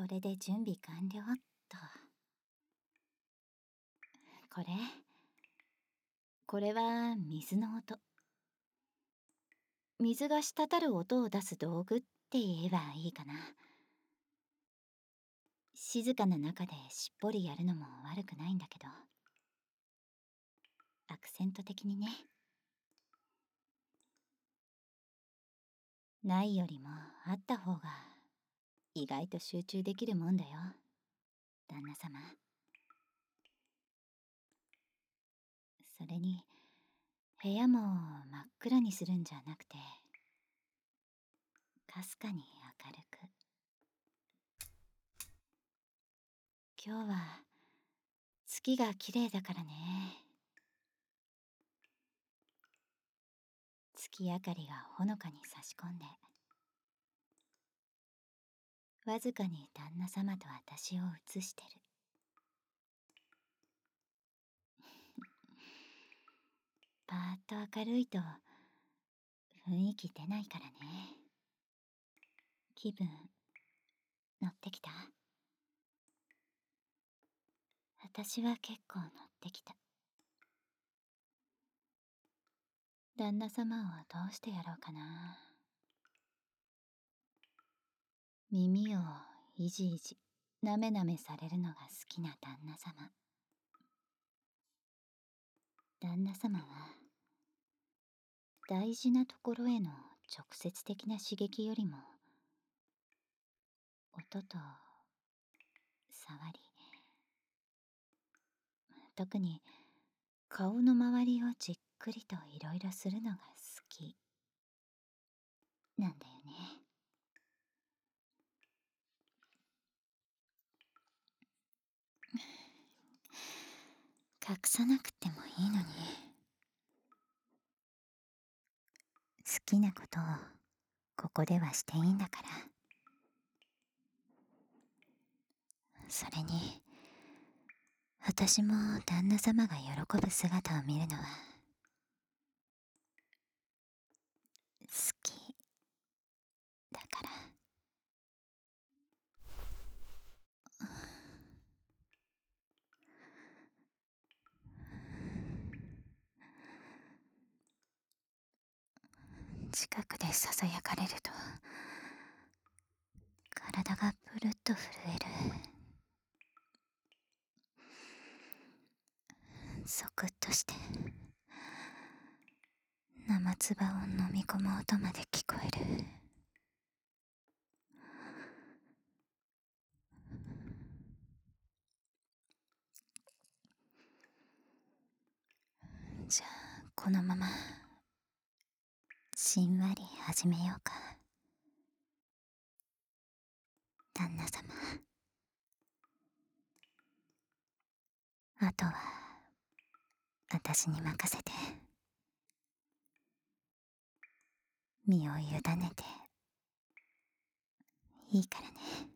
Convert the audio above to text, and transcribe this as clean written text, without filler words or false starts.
これで準備完了っと。これは水の音。水が滴る音を出す道具って言えばいいかな。静かな中でしっぽりやるのも悪くないんだけど、アクセント的にね。ないよりもあった方が意外と集中できるもんだよ、旦那様。それに部屋も真っ暗にするんじゃなくて、かすかに明るく。今日は月が綺麗だからね。月明かりがほのかに差し込んで、わずかに旦那様と私を映してる。パーッと明るいと雰囲気出ないからね。気分乗ってきた？私は結構乗ってきた。旦那様をどうしてやろうかな。耳をいじいじなめなめされるのが好きな旦那様。旦那様は大事なところへの直接的な刺激よりも、音と触り、特に顔の周りをじっくりといろいろするのが好きなんだよね。隠さなくてもいいのに。好きなことをここではしていいんだから。それに私も旦那様が喜ぶ姿を見るのは好きだから。近くでささやかれると体がプルッと震える。ゾクッとして生唾を飲み込む音まで聞こえる。じゃあこのまましんわり始めようか、旦那様。あとは私に任せて。身を委ねていいからね。